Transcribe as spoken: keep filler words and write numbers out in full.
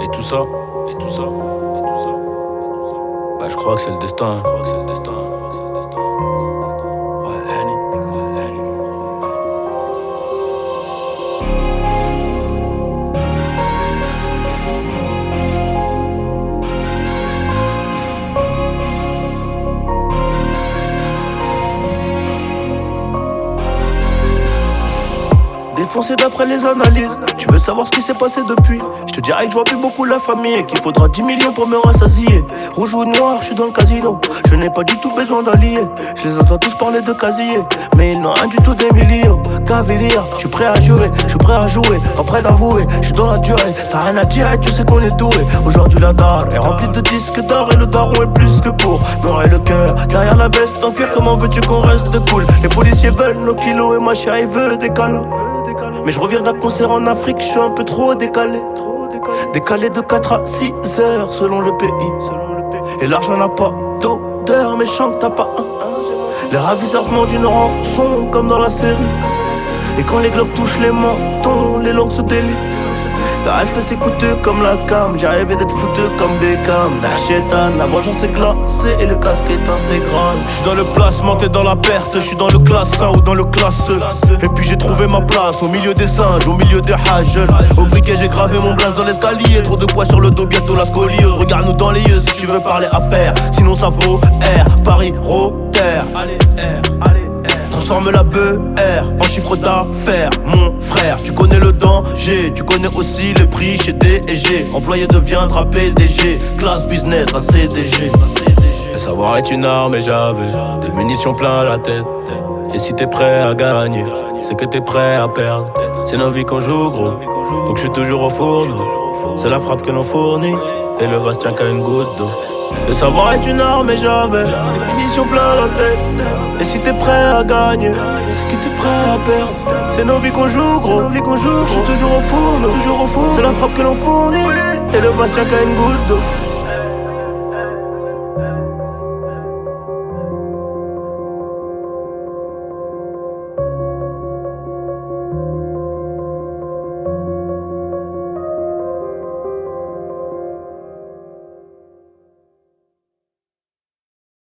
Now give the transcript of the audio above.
Et tout ça, et tout ça, et tout ça, et tout ça. Bah je crois que c'est le destin, je crois que c'est le destin, je crois que c'est le destin. Ouais, Annie. Défoncé d'après les analyses. Tu veux savoir ce qui s'est passé depuis? Je te dirais que je vois plus beaucoup la famille et qu'il faudra dix millions pour me rassasier. Rouge ou noir, je suis dans le casino. Je n'ai pas du tout besoin d'allier. Je les entends tous parler de casier, mais ils n'ont rien du tout d'Emilio. Caviria, je suis prêt à jurer, je suis prêt à jouer, pas prêt d'avouer. Je suis dans la durée, t'as rien à dire et tu sais qu'on est doué. Aujourd'hui la dalle est remplie de disques d'or et le daron est plus que pour me le cœur. Derrière la veste en cuir, comment veux-tu qu'on reste cool? Les policiers veulent nos kilos et ma chérie veut des câlins. Mais je reviens d'un concert en Afrique, je suis un peu trop décalé. Décalé de quatre à six heures selon le pays. Et l'argent n'a pas d'odeur, mais je sens que t'as pas un. Les ravisseurs demandent une rançon comme dans la série. Et quand les globes touchent les mentons, les langues se délient. Le respect c'est coûteux comme la cam. J'ai rêvé d'être foutu comme Beckham. Nachétan, la vengeance est glacée et le casque est intégral. J'suis dans le placement, t'es dans la perte. J'suis dans le classe un ou dans le classe E. Et puis j'ai trouvé ma place au milieu des singes, au milieu des hages. Au briquet j'ai gravé mon blast dans l'escalier. Trop de poids sur le dos, bientôt la scoliose. Regarde-nous dans les yeux si tu veux parler affaires. Sinon ça vaut R, Paris, Rotter. Allez R, allez transforme la B R en chiffre d'affaires, mon frère. Tu connais le danger, tu connais aussi les prix chez D et G. Employé deviendra P D G, classe business à C D G. Le savoir est une arme et j'avais des munitions plein la tête. Et si t'es prêt à gagner, c'est que t'es prêt à perdre. C'est nos vies qu'on joue gros, donc je suis toujours au fourneau. C'est la frappe que l'on fournit, et le vase tient qu'à une goutte d'eau. Le savoir est une arme et j'avais des munitions plein la tête. Et si t'es prêt à gagner, c'est que t'es prêt à perdre. C'est nos vies qu'on joue gros, nos vies qu'on joue. Je suis toujours au four, toujours au four. C'est la frappe que l'on fournit, et le vase tient qu'à une goutte d'eau.